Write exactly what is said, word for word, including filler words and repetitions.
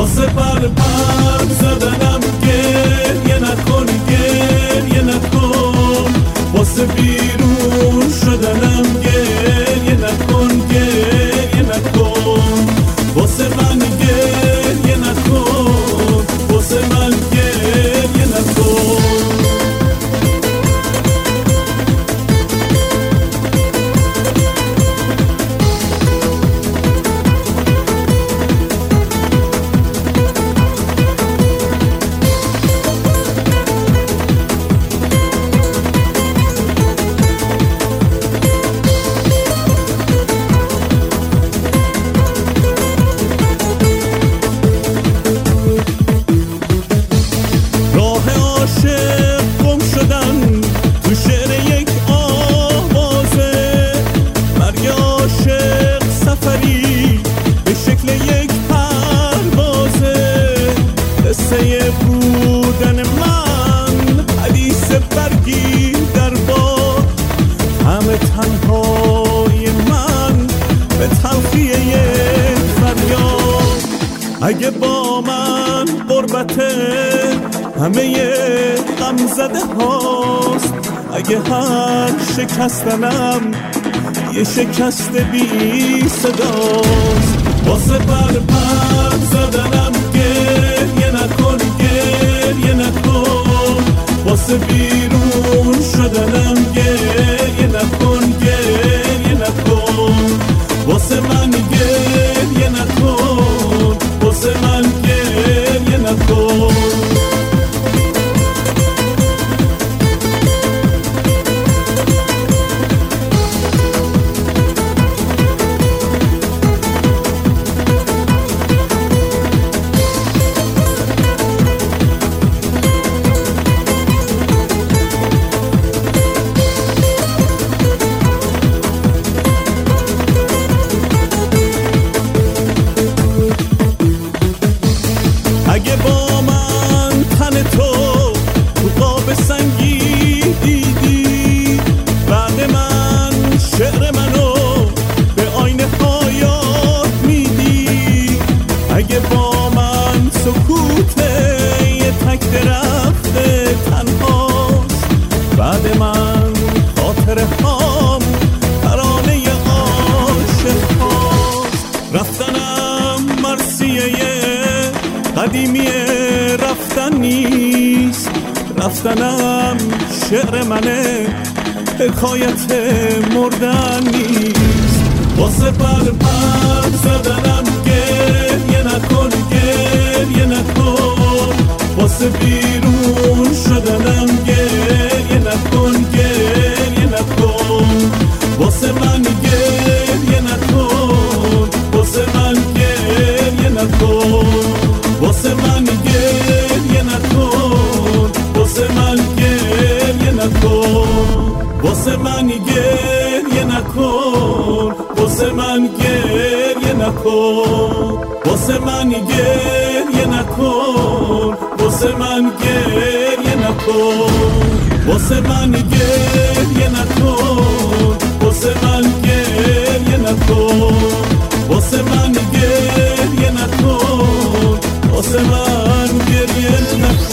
واسه پر پر زدنم گریه نکن گریه نکن واسه بیرون شدنم گریه نکن گریه نکن واسه من گریه نکن واسه من گریه نکن بودن من حدیث برگی در باد همه تنهای من به تلخی یک فریاد اگه با من غربته همه غم زده هاست اگه هر شکستنم یه شکست بی صداست واسه پر پر زدنم گریه نکن گریه نکن واسه بیرون شدنم گریه نکن گریه نکن واسه من گریه نکن واسه من گریه نکن اگه با من تن تو تو قاب سنگی دیدی بعد من شعر منو به آینه پایات میدی اگه با من سکوت یه تک درخت تنهاست بعد من خاطر هام ترانه عاشق هاست رفتنم مرسیه قدیمی رفتن نیست رفتنم شعر منه حکایت مردن نیست واسه پر پر زدنم گریه نکن گریه نکن واسه بیرون شدنم گریه نکن گریه نکن واسه من گریه نکن واسه من گریه نکن واسه من گریه نکن واسه من گریه نکن واسه من گریه نکن واسه من گریه نکن واسه من گریه نکن واسه من گریه نکن واسه من گریه نکن واسه من گریه نکن واسه من گریه نکن واسه من گریه نکن